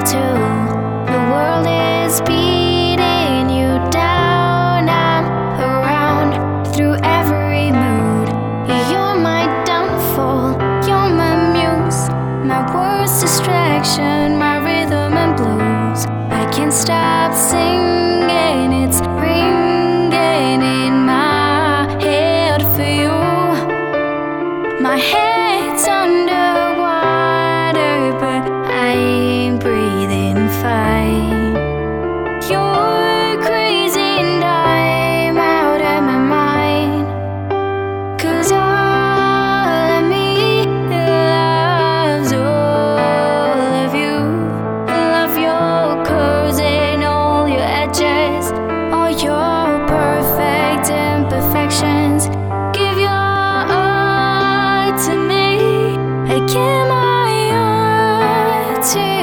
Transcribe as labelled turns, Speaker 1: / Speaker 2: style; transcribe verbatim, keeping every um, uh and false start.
Speaker 1: too. The world is beating you down. I'm around through every mood. You're my downfall, you're my muse, my worst distraction, my rhythm and blues. I can't stop singing, it's ringing in my head for you. My head's underwater, but I ain't breathing fine. You're crazy and I'm out of my mind. 'Cause all of me loves all of you. Love your curves and all your edges, all your perfect imperfections. Give your all to me, I give my all to you.